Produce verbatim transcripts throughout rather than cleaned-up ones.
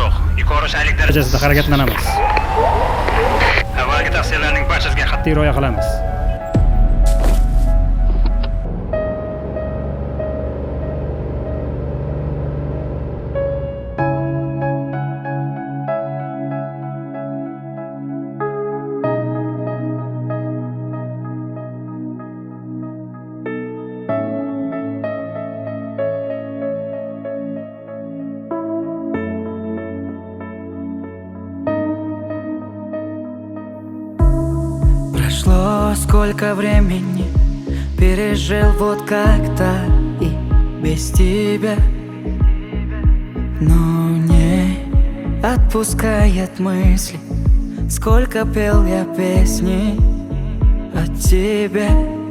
yo'q. Yuqori shaylik darajasida harakatlanamiz. Avvalgi tavsiyalarning barchasiga qat'iy rioya qilamiz. Прошло сколько времени, пережил вот как-то и без тебя. Но не отпускает мысли, сколько пел я песни о тебе.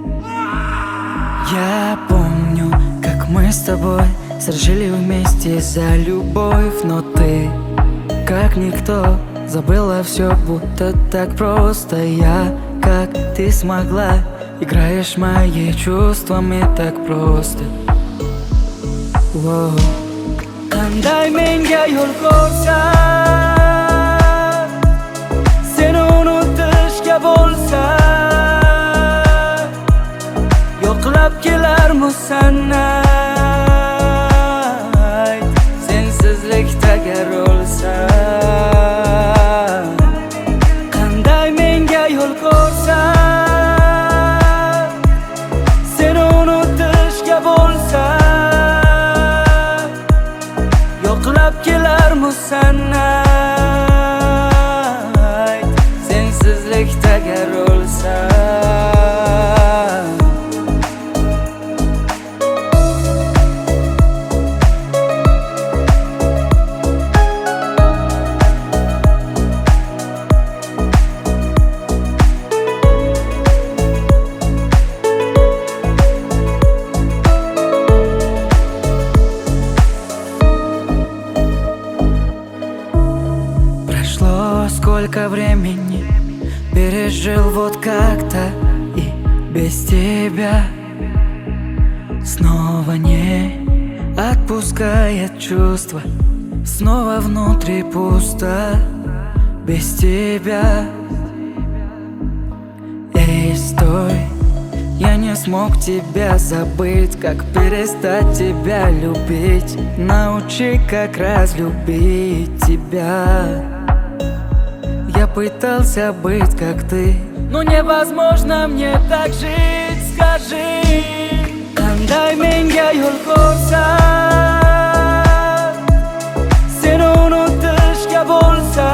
Я помню, как мы с тобой сражали вместе за любовь, но ты, как никто, забыла все, будто так просто. Я, как ты смогла, играешь моими чувствами так просто. Воу. Qanday menga yo'l ko'rsat, seni unutishga bo'lsa, yo'qlab kelarmisan, sensizlikda gar o'lsa. Qanday menga yo'l ko'rsat, seni unutishga bo'lsa, yo'qlab kelarmisan, sensizlikda gar o'lsa. Сколько времени пережил вот как-то и без тебя. Снова не отпускает чувство, снова внутри пусто без тебя. Эй, стой, я не смог тебя забыть. Как перестать тебя любить? Научи, как разлюбить тебя. Я пытался быть как ты, но невозможно мне так жить. Скажи, qanday menga yo'l ko'rsat, seni unutishga bo'lsa,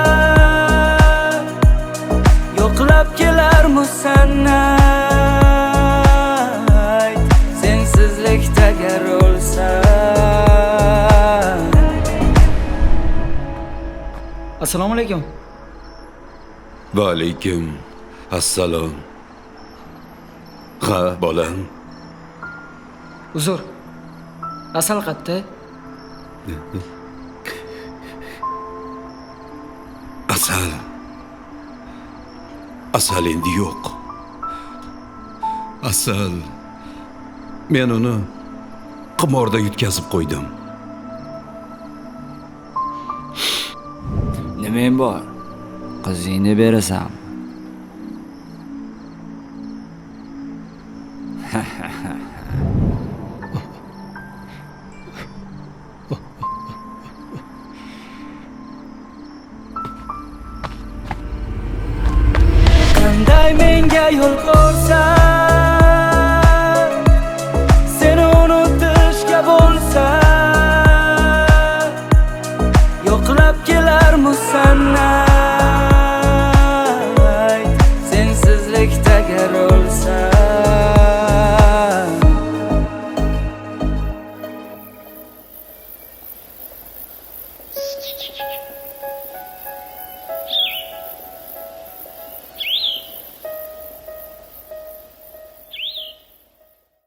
yo'qlab kelarmisan, sensizlikda gar o'lsa. Assalomu alaykum. Va alaykum assalom. Ha, bolam. Uzr. Asal qayerda? Asal. Asal endi yo'q. Asal. Men uni qimorda yutkazib qo'ydim. Nimang bor? Qizingni berasan. Qanday menga yo'l ko'rsat, seni unutishga bo'lsa, yo'qlab kelarmisan, sensizlikda gar o'lsa.